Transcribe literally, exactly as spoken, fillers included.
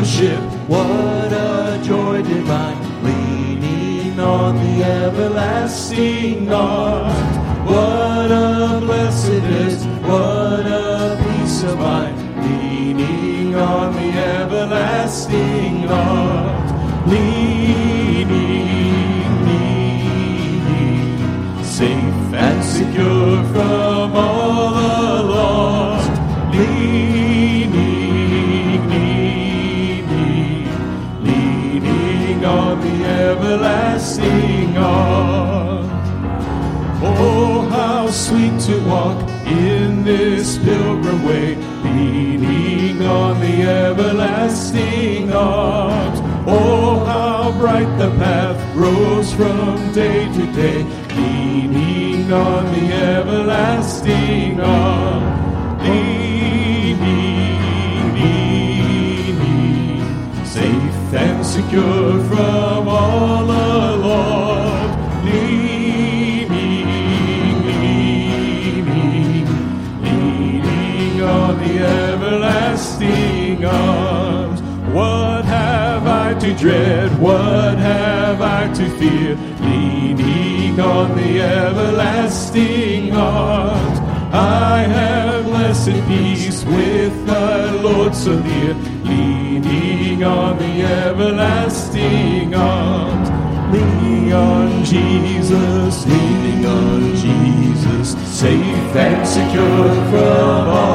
fellowship, what a joy divine, leaning on the everlasting arms. What a blessedness, what a peace of mind, leaning on the everlasting arms. Leaning, leaning, safe and secure from all the lost. Leaning, leaning, leaning on the everlasting arms. Oh, how sweet to walk in this pilgrim way, leaning on the everlasting arms. Oh, how bright the path grows from day to day, leaning on the everlasting arms. Leaning, leaning, safe and secure from all the Lord. Leaning, leaning, leaning on the everlasting arms. What have I to dread? What have I to fear? Leaning on the everlasting arms. I have blessed peace with my Lord so near, leaning on the everlasting arms. Leaning on Jesus, leaning on Jesus, safe and secure from all